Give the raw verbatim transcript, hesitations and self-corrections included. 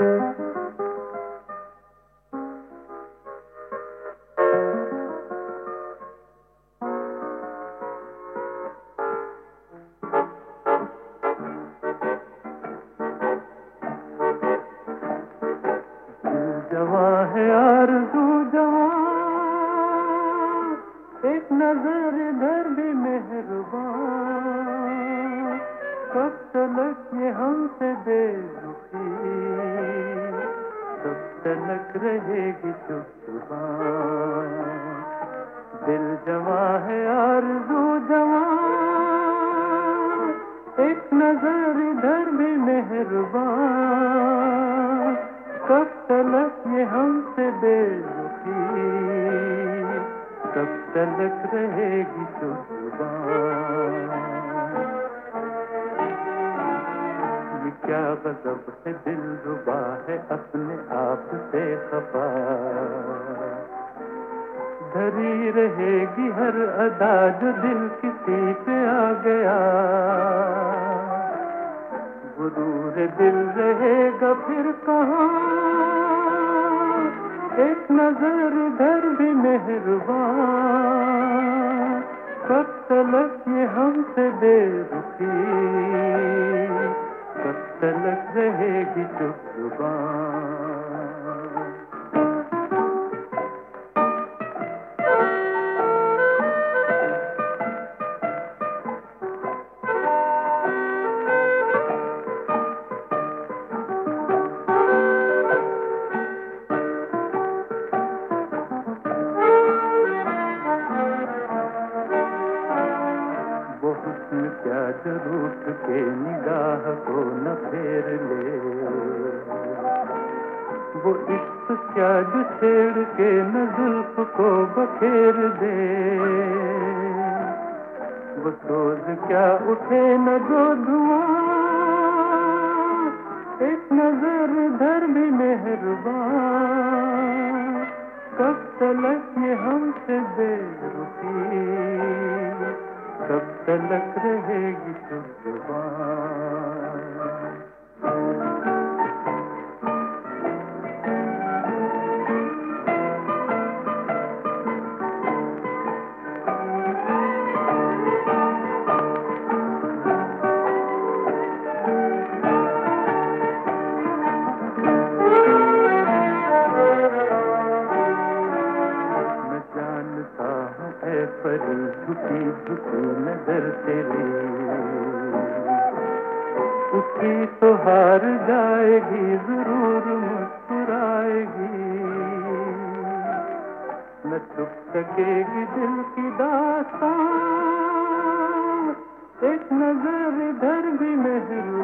जवां है आरज़ू जवां, एक नजर इधर भी मेहरबान, कब तलक ये हमसे बेरुखी, कब तलक रहेगी चुप जुबान। दिल जवां है आरज़ू जवां, एक नजर इधर भी मेहरबान, कब तलक ये हमसे बेरुखी, कब तलक रहेगी चुप जुबान। ये क्या गज़ब है दिलरुबा है अपने आप से खफा, धरी रहेगी हर अदा जो दिल किसी पे आ गया, गुरूर दिल रहेगा फिर कहाँ, एक नजर इधर भी मेहरबान, कब तलक ये हमसे बेरुखी, कब तलक रहेगी चुप जुबान। क्या जो रूठ के निगाह को न फेर ले, वो इश्क क्या जो छेड़ के न जुल्फ को बखेर दे, वो सोज क्या उठे न जो धुआं, एक नजर इधर भी मेहरबान, कब तलक ये हमसे बेरुखी, कब तलक रहेगी चुप जुबान। मैं जानता हूँ ऐ परी झुकी झुकी नजर तेरी, उसकी तो हार जाएगी जरूर मुस्कुराएगी, न छुप सकेगी दिल की दास्तां, एक नजर इधर भी मेहर